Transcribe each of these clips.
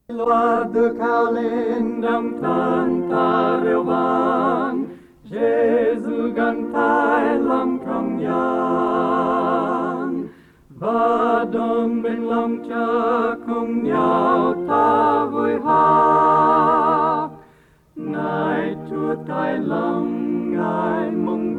Loa được cao lên đấng thân ta reo vang, Giêsu gần thái lòng trong gian, và đồng bên lòng cha cùng nhau ta vui hát. Ngài Chúa thái lòng, Ngài mong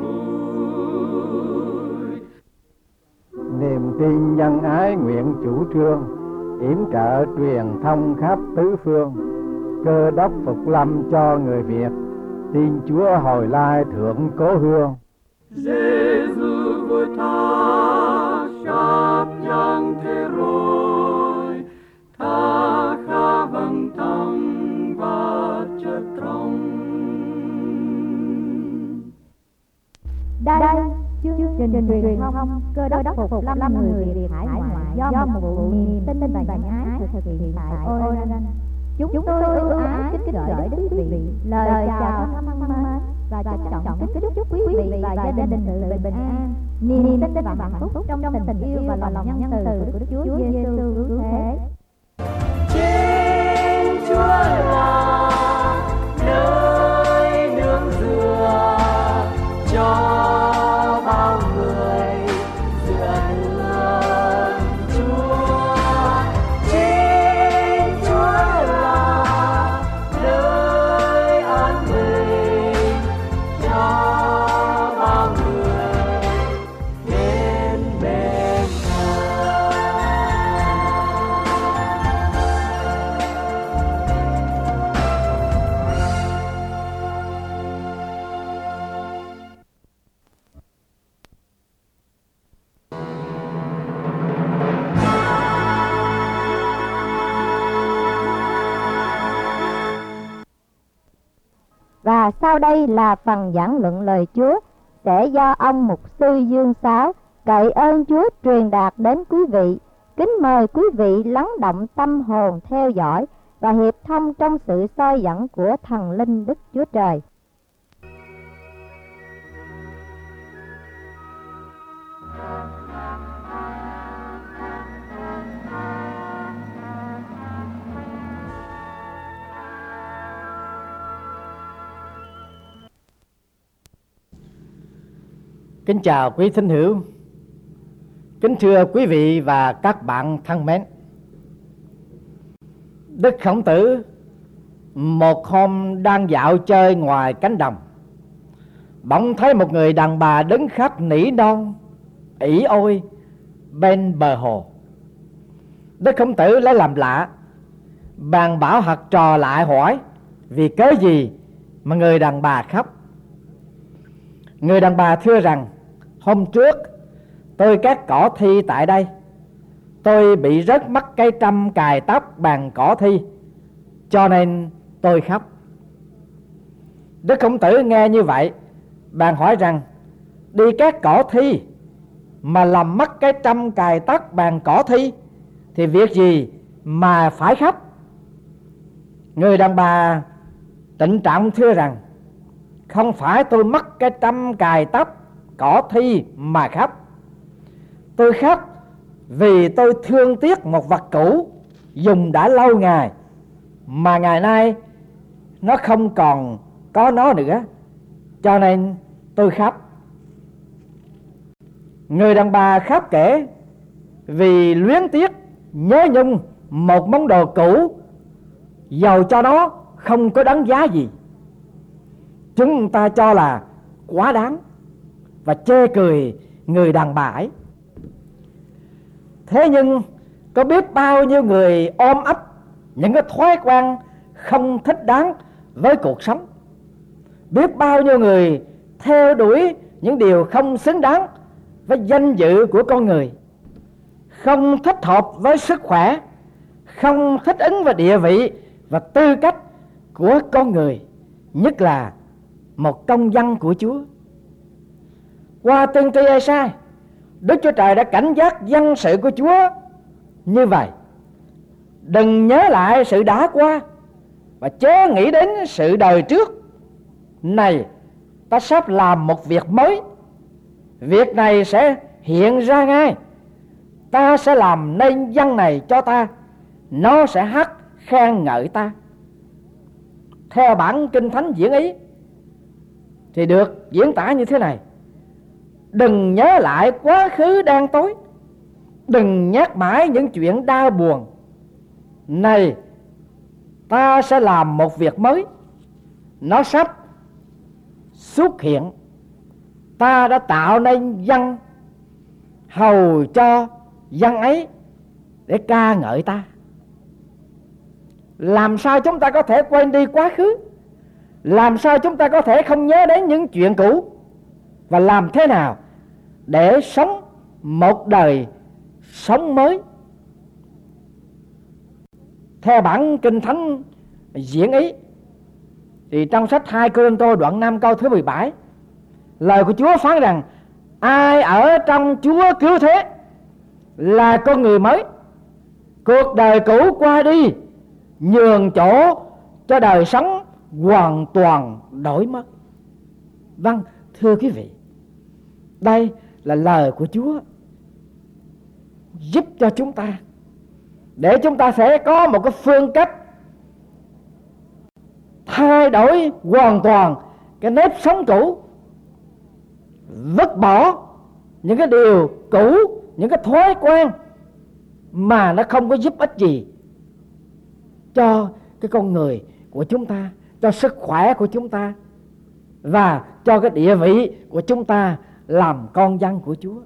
vui. Niềm tin nhân ái nguyện chủ trương, yểm trợ truyền thông khắp tứ phương. Cơ đốc phục lâm cho người Việt, tin Chúa hồi lai thượng cố hương. Giêsu vui tha khắp nhân thế rồi, tha khá vâng tâm và chất trong. Đây chương trình truyền thông Cơ đốc phục lâm người Việt hải ngoại do một vụ niềm tin và nhân ái thực hiện tại Oregon. Chúng tôi ưu ái kính gửi đến quý vị lời chào thân mến và trân trọng kính chúc quý vị và gia đình sự bình an, niềm tin và hạnh phúc trong tình yêu và lòng nhân từ của Đức Chúa Giêsu cứu thế. Chính Chúa là nơi nương dựa cho bao người dựa nương Chúa. Chính Chúa là nơi an bình cho bao người đến bên Ngài. Và sau đây là phần giảng luận lời Chúa sẽ do ông mục sư Dương Sáo cậy ơn Chúa truyền đạt đến quý vị. Kính mời quý vị lắng động tâm hồn theo dõi và hiệp thông trong sự soi dẫn của thần linh Đức Chúa Trời. Kính chào quý thính hữu, kính thưa quý vị và các bạn thân mến. Đức Khổng Tử một hôm đang dạo chơi ngoài cánh đồng, bỗng thấy một người đàn bà đứng khóc nỉ non ỉ ôi bên bờ hồ. Đức Khổng Tử lấy làm lạ, bèn bảo học trò lại hỏi vì cớ gì mà người đàn bà khóc. Người đàn bà thưa rằng: hôm trước tôi cắt cỏ thi tại đây, tôi bị rớt mất cây trâm cài tóc bằng cỏ thi, cho nên tôi khóc. Đức Khổng Tử nghe như vậy, bèn hỏi rằng: đi cắt cỏ thi mà làm mất cái trâm cài tóc bằng cỏ thi thì việc gì mà phải khóc? Người đàn bà trịnh trọng thưa rằng: không phải tôi mất cái trâm cài tóc cỏ thi mà khóc. Tôi khóc vì tôi thương tiếc một vật cũ dùng đã lâu ngày, mà ngày nay nó không còn có nó nữa, cho nên tôi khóc. Người đàn bà khóc kể vì luyến tiếc nhớ nhung một món đồ cũ, dầu cho nó không có đáng giá gì. Chúng ta cho là quá đáng và chê cười người đàn bà ấy. Thế nhưng có biết bao nhiêu người ôm ấp những cái thói quen không thích đáng với cuộc sống, biết bao nhiêu người theo đuổi những điều không xứng đáng với danh dự của con người, không thích hợp với sức khỏe, không thích ứng với địa vị và tư cách của con người, nhất là một công dân của Chúa. Qua tiên tri Ê-sai, Đức Chúa Trời đã cảnh giác dân sự của Chúa như vậy: đừng nhớ lại sự đã qua và chớ nghĩ đến sự đời trước. Này, ta sắp làm một việc mới, việc này sẽ hiện ra ngay. Ta sẽ làm nên dân này cho ta, nó sẽ hát khen ngợi ta. Theo bản Kinh Thánh diễn ý thì được diễn tả như thế này: đừng nhớ lại quá khứ đen tối, đừng nhắc mãi những chuyện đau buồn. Này, ta sẽ làm một việc mới, nó sắp xuất hiện. Ta đã tạo nên dân, hầu cho dân ấy để ca ngợi ta. Làm sao chúng ta có thể quên đi quá khứ? Làm sao chúng ta có thể không nhớ đến những chuyện cũ? Và làm thế nào để sống một đời sống mới? Theo bản Kinh Thánh diễn ý thì trong sách 2 Cô-rinh-tô đoạn 5 câu thứ 17, lời của Chúa phán rằng: ai ở trong Chúa cứu thế là con người mới, cuộc đời cũ qua đi, nhường chỗ cho đời sống hoàn toàn đổi mất. Vâng, thưa quý vị, đây là lời của Chúa giúp cho chúng ta, để chúng ta sẽ có một cái phương cách thay đổi hoàn toàn cái nếp sống cũ, vứt bỏ những cái điều cũ, những cái thói quen mà nó không có giúp ích gì cho cái con người của chúng ta, cho sức khỏe của chúng ta và cho cái địa vị của chúng ta làm con dân của Chúa.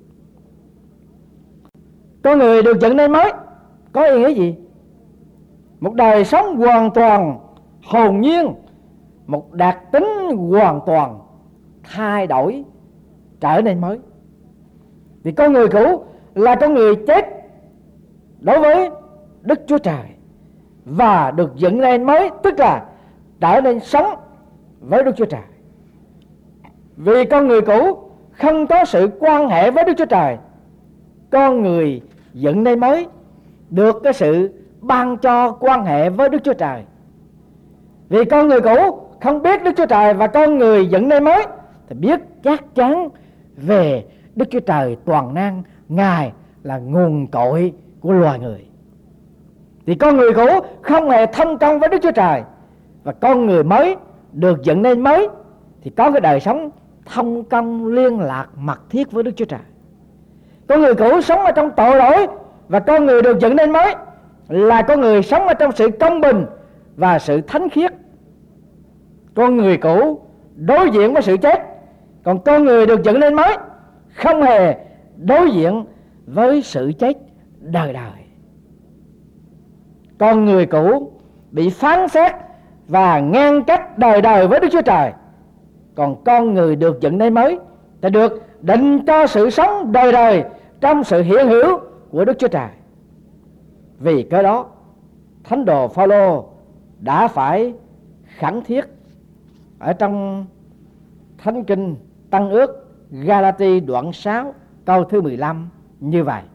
Con người được dựng nên mới có ý nghĩa gì? Một đời sống hoàn toàn hồn nhiên, một đặc tính hoàn toàn thay đổi, trở nên mới. Vì con người cũ là con người chết đối với Đức Chúa Trời và được dựng nên mới, tức là trở nên sống với Đức Chúa Trời. Vì con người cũ không có sự quan hệ với Đức Chúa Trời, con người dựng nên mới được cái sự ban cho quan hệ với Đức Chúa Trời. Vì con người cũ không biết Đức Chúa Trời và con người dựng nên mới thì biết chắc chắn về Đức Chúa Trời toàn năng, Ngài là nguồn cội của loài người. Thì con người cũ không hề thông công với Đức Chúa Trời, và con người mới được dựng nên mới thì có cái đời sống thông công liên lạc mật thiết với Đức Chúa Trời. Con người cũ sống ở trong tội lỗi, và con người được dựng nên mới là con người sống ở trong sự công bình và sự thánh khiết. Con người cũ đối diện với sự chết, còn con người được dựng nên mới không hề đối diện với sự chết đời đời. Con người cũ bị phán xét và ngăn cách đời đời với Đức Chúa Trời, còn con người được dựng nên mới thì được định cho sự sống đời đời trong sự hiện hữu của Đức Chúa Trời. Vì cái đó, Thánh đồ Phaolô đã phải khẩn thiết ở trong Thánh Kinh Tân Ước Galati đoạn 6 câu thứ 15 như vậy: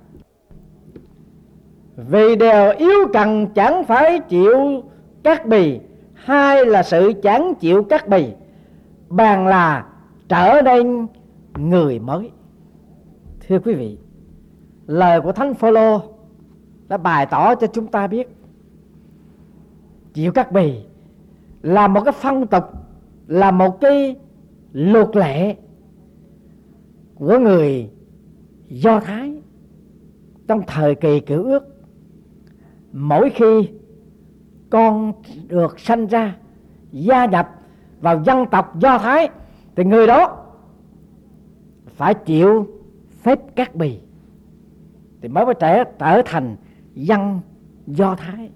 vì đều yếu cần chẳng phải chịu cắt bì, hay là sự chẳng chịu cắt bì, bàn là trở nên người mới. Thưa quý vị, lời của Thánh Phaolô đã bày tỏ cho chúng ta biết chịu cắt bì là một cái phong tục, là một cái luật lệ của người Do Thái trong thời kỳ Cựu Ước. Mỗi khi con được sanh ra, gia nhập vào dân tộc Do Thái, thì người đó phải chịu phép cắt bì thì mới có thể trở thành dân Do Thái.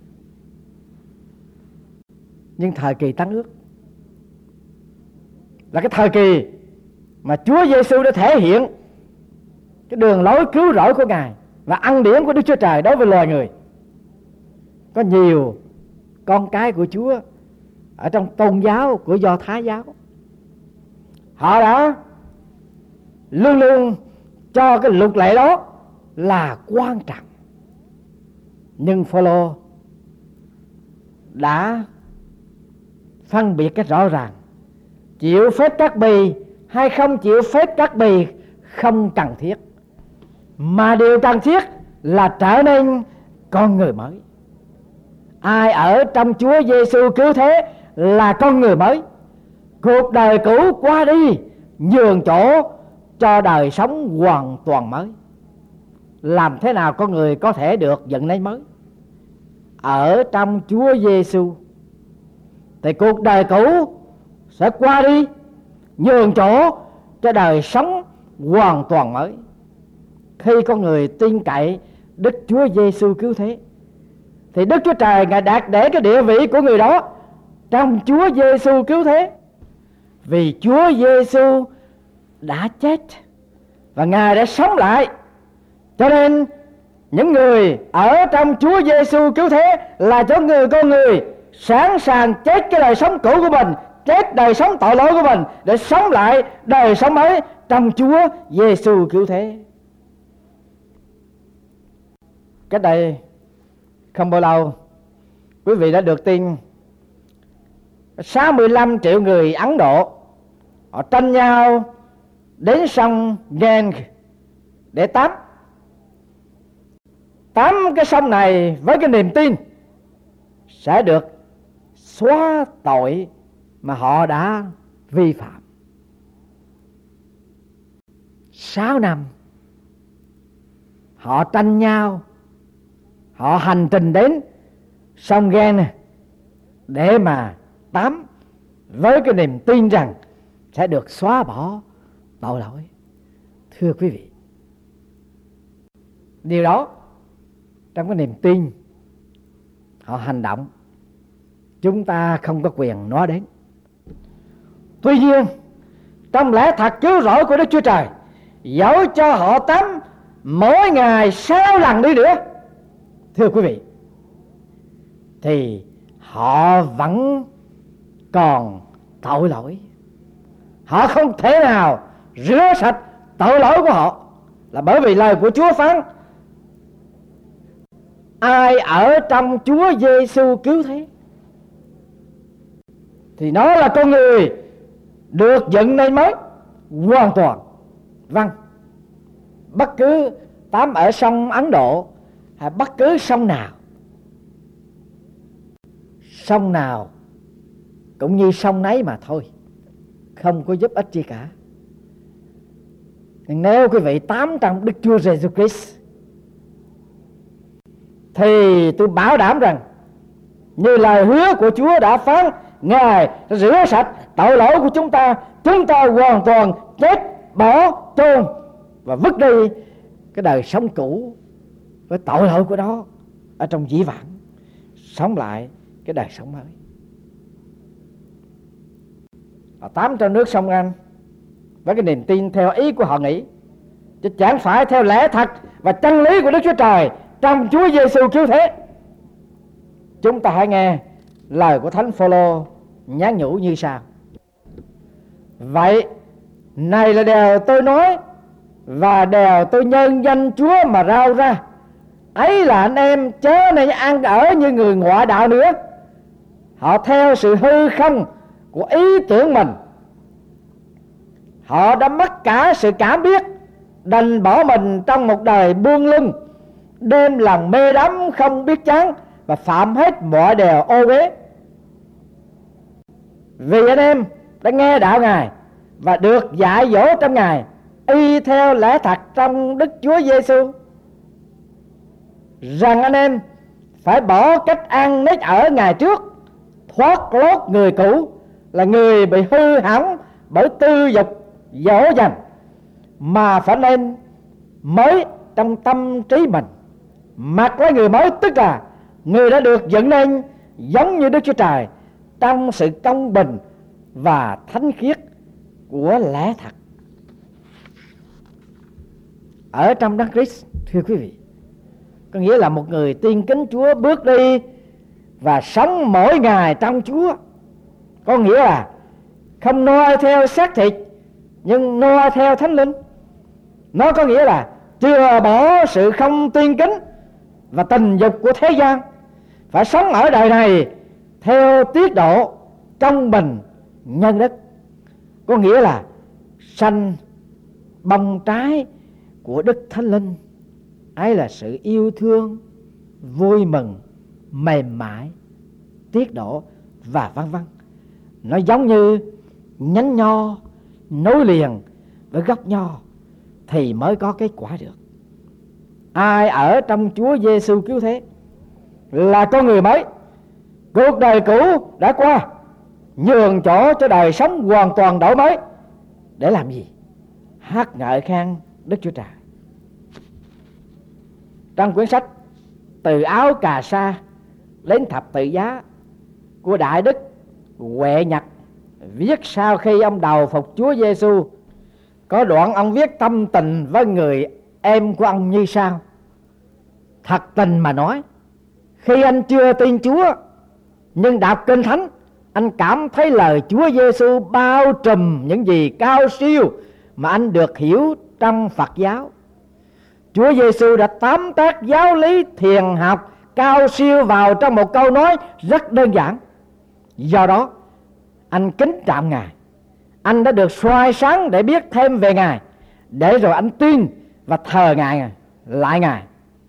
Nhưng thời kỳ Tân Ước là cái thời kỳ mà Chúa Giêsu đã thể hiện cái đường lối cứu rỗi của Ngài và ân điển của Đức Chúa Trời đối với loài người. Có nhiều con cái của Chúa ở trong tôn giáo của Do Thái giáo, họ đã luôn luôn cho cái luật lệ đó là quan trọng. Nhưng Phaolô đã phân biệt cái rõ ràng: chịu phép cắt bì hay không chịu phép cắt bì không cần thiết, mà điều cần thiết là trở nên con người mới. Ai ở trong Chúa Giêsu cứu thế là con người mới. Cuộc đời cũ qua đi, nhường chỗ cho đời sống hoàn toàn mới. Làm thế nào con người có thể được dựng nên mới? Ở trong Chúa Giêsu thì cuộc đời cũ sẽ qua đi, nhường chỗ cho đời sống hoàn toàn mới. Khi con người tin cậy Đức Chúa Giêsu cứu thế thì Đức Chúa Trời Ngài đạt để cái địa vị của người đó trong Chúa Giêsu cứu thế. Vì Chúa Giêsu đã chết và Ngài đã sống lại, cho nên những người ở trong Chúa Giêsu cứu thế là cho con người sẵn sàng chết cái đời sống cũ của mình, chết đời sống tội lỗi của mình để sống lại đời sống mới trong Chúa Giêsu cứu thế. Cách đây không bao lâu, quý vị đã được tin 65 triệu người Ấn Độ họ tranh nhau đến sông Ganges để tắm. Tắm cái sông này với cái niềm tin sẽ được xóa tội mà họ đã vi phạm. 6 năm họ tranh nhau, họ hành trình đến sông Ganges để mà tắm với cái niềm tin rằng sẽ được xóa bỏ tội lỗi. Thưa quý vị, điều đó trong cái niềm tin họ hành động, chúng ta không có quyền nói đến. Tuy nhiên, trong lẽ thật cứu rỗi của Đức Chúa Trời, dẫu cho họ tắm mỗi ngày 6 lần đi nữa, thưa quý vị, thì họ vẫn còn tội lỗi. Họ không thể nào rửa sạch tội lỗi của họ, là bởi vì lời của Chúa phán: ai ở trong Chúa Giêsu cứu thế thì nó là con người được dựng nên mới hoàn toàn. Vâng, bất cứ tắm ở sông Ấn Độ hay bất cứ sông nào cũng như sông nấy mà thôi, không có giúp ích gì cả. Nhưng nếu quý vị tắm trong Đức Chúa Giêsu Christ thì tôi bảo đảm rằng, như lời hứa của Chúa đã phán, Ngài rửa sạch tội lỗi của chúng ta hoàn toàn chết, bỏ, chôn và vứt đi cái đời sống cũ với tội lỗi của nó ở trong dĩ vãng, sống lại cái đời sống mới. Họ tắm trong nước sông Anh với cái niềm tin theo ý của họ nghĩ, chứ chẳng phải theo lẽ thật và chân lý của Đức Chúa Trời trong Chúa Giêsu cứu thế. Chúng ta hãy nghe lời của Thánh Phaolô nhắn nhủ như sau: vậy này là điều tôi nói và điều tôi nhân danh Chúa mà rao ra, ấy là anh em chớ nên ăn ở như người ngoại đạo nữa. Họ theo sự hư không của ý tưởng mình, họ đã mất cả sự cảm biết, đành bỏ mình trong một đời buông lung, đêm lần mê đắm không biết chán và phạm hết mọi điều ô uế. Vì anh em đã nghe đạo Ngài và được dạy dỗ trong Ngài, y theo lẽ thật trong Đức Chúa Giêsu, rằng anh em phải bỏ cách ăn nết ở ngày trước, thoát lốt người cũ là người bị hư hỏng bởi tư dục dỗ dành, mà phải nên mới trong tâm trí mình, mặc lấy người mới, tức là người đã được dựng nên giống như Đức Chúa Trời trong sự công bình và thánh khiết của lẽ thật. Ở trong Đấng Christ, thưa quý vị, có nghĩa là một người tin kính Chúa bước đi và sống mỗi ngày trong Chúa, có nghĩa là không noi theo xác thịt nhưng noi theo Thánh Linh. Nó có nghĩa là chừa bỏ sự không tin kính và tình dục của thế gian, phải sống ở đời này theo tiết độ công bình nhân đức, có nghĩa là sanh bông trái của Đức Thánh Linh, ấy là sự yêu thương, vui mừng, mềm mại, tiết độ và vân vân. Nó giống như nhánh nho nối liền với gốc nho thì mới có kết quả được. Ai ở trong Chúa Giêsu cứu thế là con người mới. Cuộc đời cũ đã qua, nhường chỗ cho đời sống hoàn toàn đổi mới. Để làm gì? Hát ngợi khen Đức Chúa Trời. Trong quyển sách Từ áo cà sa đến thập tự giá của Đại Đức Huệ Nhật, viết sau khi ông đầu phục Chúa Giêsu, có đoạn ông viết tâm tình với người em của ông như sau: thật tình mà nói, khi anh chưa tin Chúa nhưng đọc Kinh Thánh, anh cảm thấy lời Chúa Giêsu bao trùm những gì cao siêu mà anh được hiểu trong Phật giáo. Chúa Giêsu đã tóm tắt giáo lý thiền học cao siêu vào trong một câu nói rất đơn giản. Do đó anh kính trọng Ngài. Anh đã được soi sáng để biết thêm về Ngài, để rồi anh tin và thờ Ngài lại Ngài.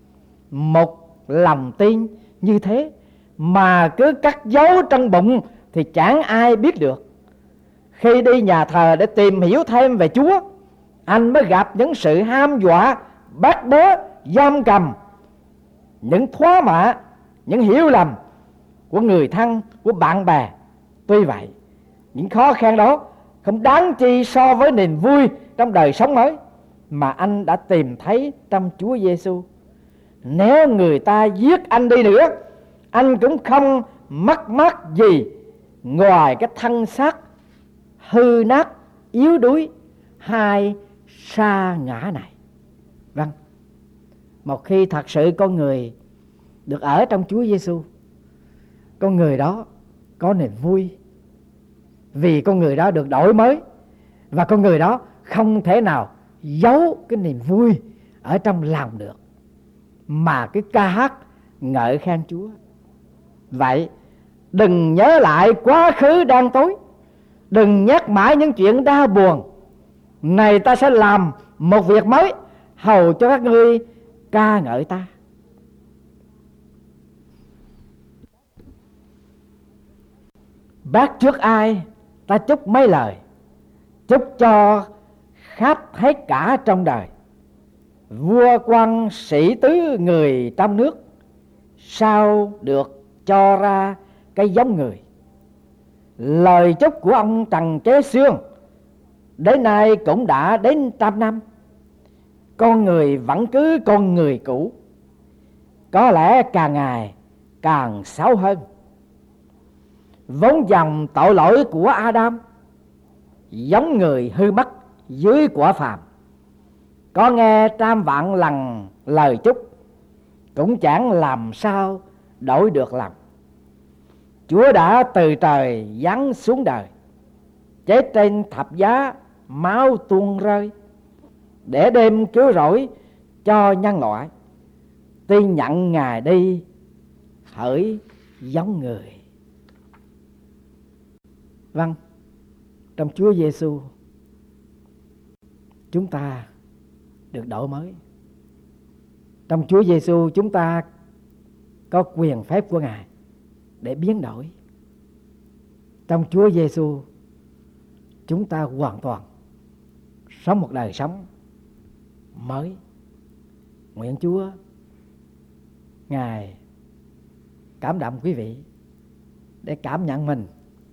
Một lòng tin như thế mà cứ cắt giấu trong bụng thì chẳng ai biết được. Khi đi nhà thờ để tìm hiểu thêm về Chúa, anh mới gặp những sự ham dọa, bắt bớ, giam cầm, những thoá mạ, những hiểu lầm của người thân, của bạn bè. Tuy vậy, những khó khăn đó không đáng chi so với niềm vui trong đời sống mới mà anh đã tìm thấy trong Chúa Giêsu. Nếu người ta giết anh đi nữa, anh cũng không mất mát gì ngoài cái thân xác hư nát, yếu đuối, hay sa ngã này. Vâng, một khi thật sự con người được ở trong Chúa Giêsu, con người đó có niềm vui, vì con người đó được đổi mới, và con người đó không thể nào giấu cái niềm vui ở trong lòng được, mà cái ca hát ngợi khen Chúa. Vậy đừng nhớ lại quá khứ đang tối, đừng nhắc mãi những chuyện đau buồn. Này, ta sẽ làm một việc mới, hầu cho các ngươi ca ngợi ta. Bác trước ai ta chúc mấy lời, chúc cho khắp hết cả trong đời. Vua quan sĩ tứ người trong nước, sao được cho ra cái giống người. Lời chúc của ông Trần Kế Xương đến nay cũng đã đến 100 năm. Con người vẫn cứ con người cũ, có lẽ càng ngày càng xấu hơn. Vốn dòng tội lỗi của Adam giống người hư mất dưới quả phàm, có nghe 100 vạn lần lời chúc cũng chẳng làm sao đổi được lòng. Chúa đã từ trời giáng xuống đời, chết trên thập giá, máu tuôn rơi, để đem cứu rỗi cho nhân loại. Tin nhận Ngài đi hỡi giống người. Vâng, trong Chúa Giêsu chúng ta được đổi mới. Trong Chúa Giêsu chúng ta có quyền phép của Ngài để biến đổi. Trong Chúa Giêsu chúng ta hoàn toàn sống một đời sống mới. Nguyện Chúa Ngài cảm động quý vị để cảm nhận mình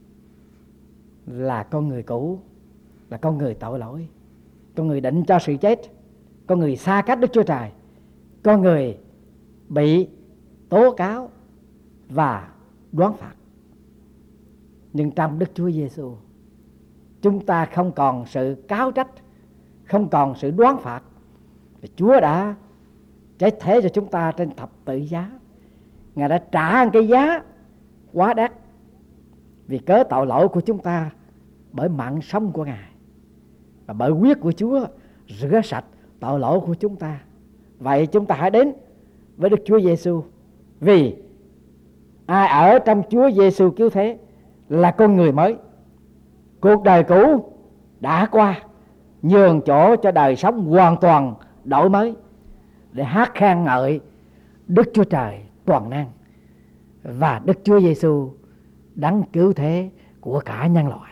là con người cũ, là con người tội lỗi, con người định cho sự chết, con người xa cách Đức Chúa Trời, con người bị tố cáo và đoán phạt. Nhưng trong Đức Chúa Giêsu chúng ta không còn sự cáo trách, không còn sự đoán phạt. Chúa đã chết thế cho chúng ta trên thập tự giá. Ngài đã trả cái giá quá đắt vì cớ tội lỗi của chúng ta, bởi mạng sống của Ngài và bởi huyết của Chúa rửa sạch tội lỗi của chúng ta. Vậy chúng ta hãy đến với Đức Chúa Giêsu, vì ai ở trong Chúa Giêsu cứu thế là con người mới. Cuộc đời cũ đã qua, nhường chỗ cho đời sống hoàn toàn đổi mới, để hát khen ngợi Đức Chúa Trời toàn năng. và Đức Chúa Giêsu đấng cứu thế của cả nhân loại.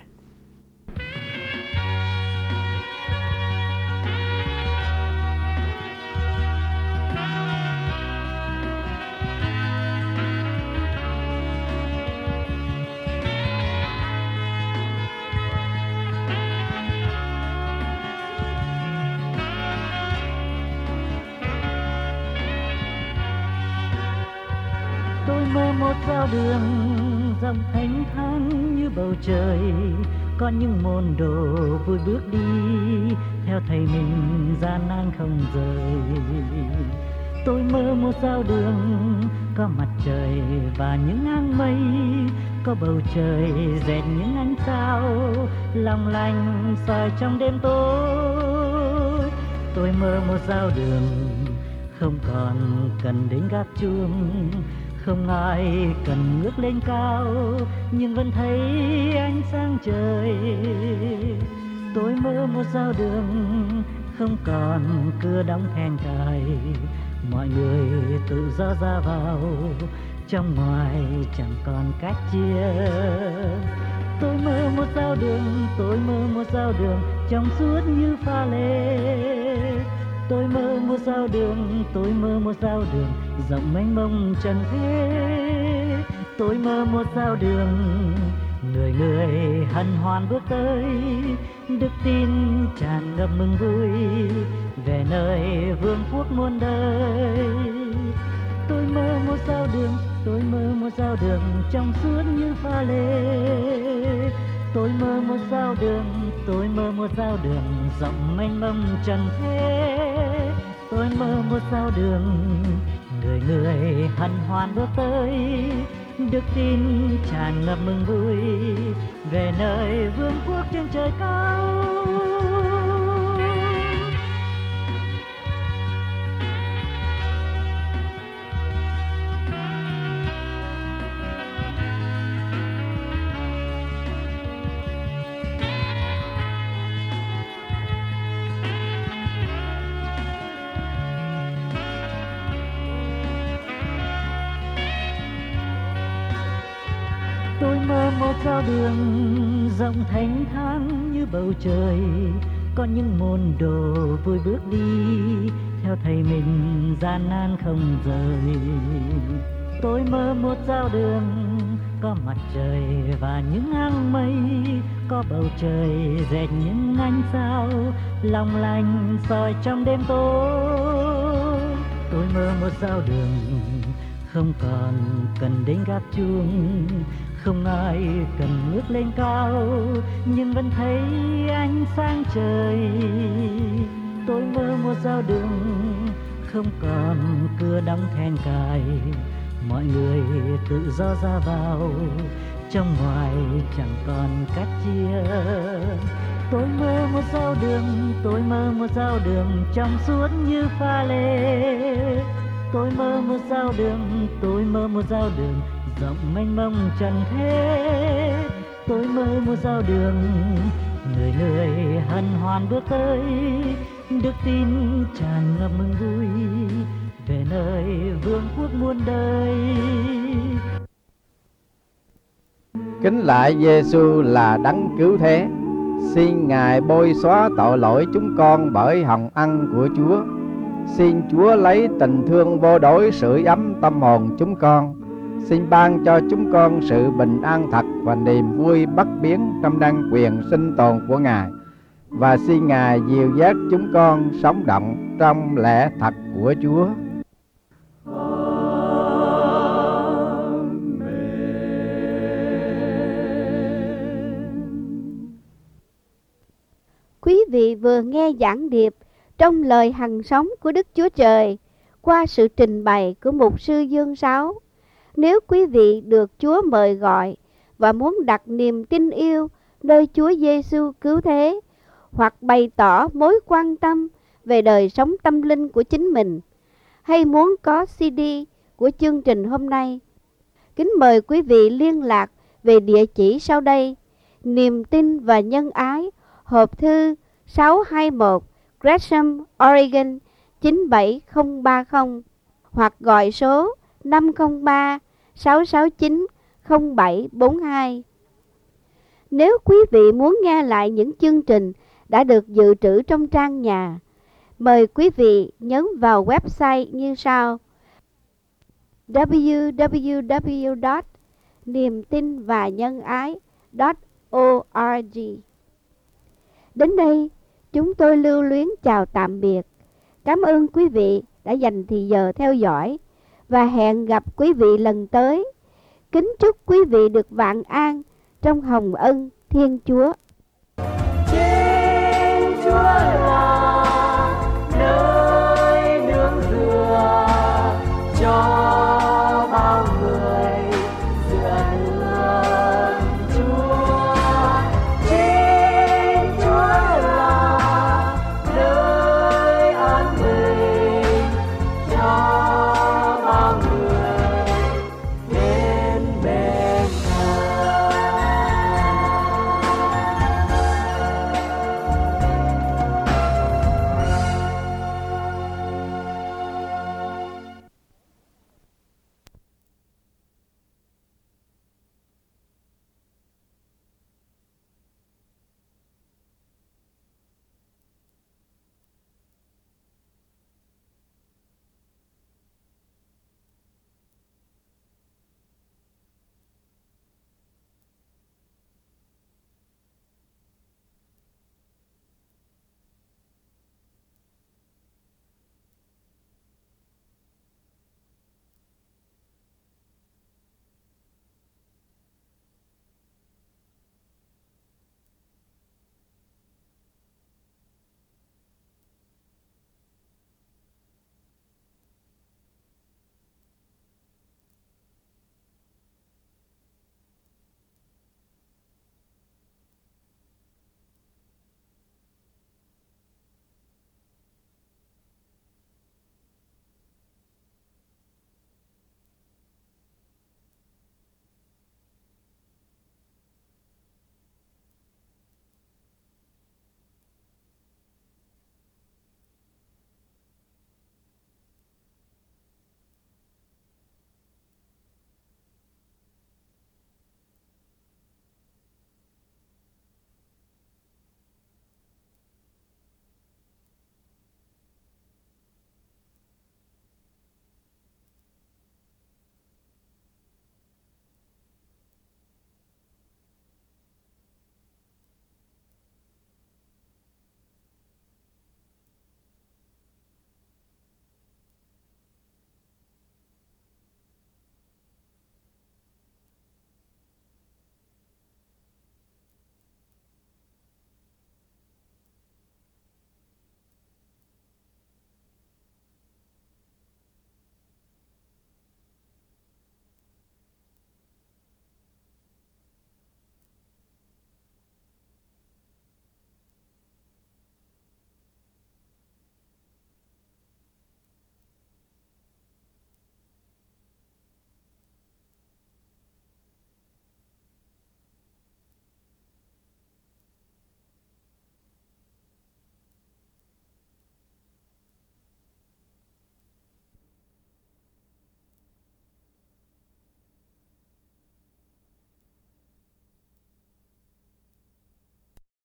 Tôi mơ một giao đường dòng thênh thang như bầu trời, có những môn đồ vui bước đi theo thầy mình gian nan không rời. Tôi mơ một giao đường có mặt trời và những áng mây, có bầu trời dệt những ánh sao long lanh soi trong đêm tối. Tôi mơ một giao đường không còn cần đến gác chuông, không ai cần ngước lên cao nhưng vẫn thấy ánh sáng trời. Tôi mơ một giao đường không còn cửa đóng then cài, mọi người tự do ra vào, trong ngoài chẳng còn cách chia. Tôi mơ một giao đường, tôi mơ một giao đường trong suốt như pha lê. Tôi mơ một giao đường, tôi mơ một giao đường rộng mênh mông trần thế. Tôi mơ một giao đường, người người hân hoan bước tới, đức tin tràn ngập mừng vui về nơi vương quốc muôn đời. Tôi mơ một giao đường, tôi mơ một giao đường trong suốt như pha lê. Tôi mơ một giao đường, tôi mơ một giao đường rộng mênh mông trần thế. Tôi mơ một giao đường, người người hân hoan bước tới, đức tin tràn ngập mừng vui về nơi vương quốc trên trời cao. Tôi mơ một giao đường rộng thênh thang như bầu trời, có những môn đồ vui bước đi theo thầy mình gian nan không rời. Tôi mơ một giao đường có mặt trời và những áng mây, có bầu trời dệt những ánh sao long lanh soi trong đêm tối. Tôi mơ một giao đường không còn cần đến gác chuông, không ai cần ngước lên cao nhưng vẫn thấy ánh sáng trời. Tôi mơ một giao đường không còn cửa đóng then cài, mọi người tự do ra vào, trong ngoài chẳng còn cách chia. Tôi mơ một giao đường, tôi mơ một giao đường trong suốt như pha lê. Tôi mơ một giao đường, tôi mơ một giao đường rộng mênh mông trần thế. Tôi mơ một giao đường, người người hân hoan bước tới, đức tin tràn ngập mừng vui về nơi vương quốc muôn đời. Kính lạy Giêsu là đấng cứu thế, xin Ngài bôi xóa tội lỗi chúng con bởi hồng ân của Chúa. Xin Chúa lấy tình thương vô đối sưởi ấm tâm hồn chúng con. Xin ban cho chúng con sự bình an thật và niềm vui bất biến trong đăng quyền sinh tồn của Ngài. Và xin Ngài dìu dắt chúng con sống động trong lẽ thật của Chúa. Quý vị vừa nghe giảng điệp trong lời hằng sống của Đức Chúa Trời qua sự trình bày của mục sư Dương Sáu. Nếu quý vị được Chúa mời gọi và muốn đặt niềm tin yêu nơi Chúa Giêsu cứu thế, hoặc bày tỏ mối quan tâm về đời sống tâm linh của chính mình, hay muốn có CD của chương trình hôm nay, kính mời quý vị liên lạc về địa chỉ sau đây: Niềm tin và nhân ái, hộp thư 621 Gresham, Oregon 97030, hoặc gọi số 503 669 0742. Nếu quý vị muốn nghe lại những chương trình đã được dự trữ trong trang nhà, mời quý vị nhấn vào website như sau: www.niềmtinvanhânái.org. Đến đây, chúng tôi lưu luyến chào tạm biệt. Cảm ơn quý vị đã dành thời giờ theo dõi và hẹn gặp quý vị lần tới. Kính chúc quý vị được vạn an trong hồng ân Thiên Chúa. Thiên Chúa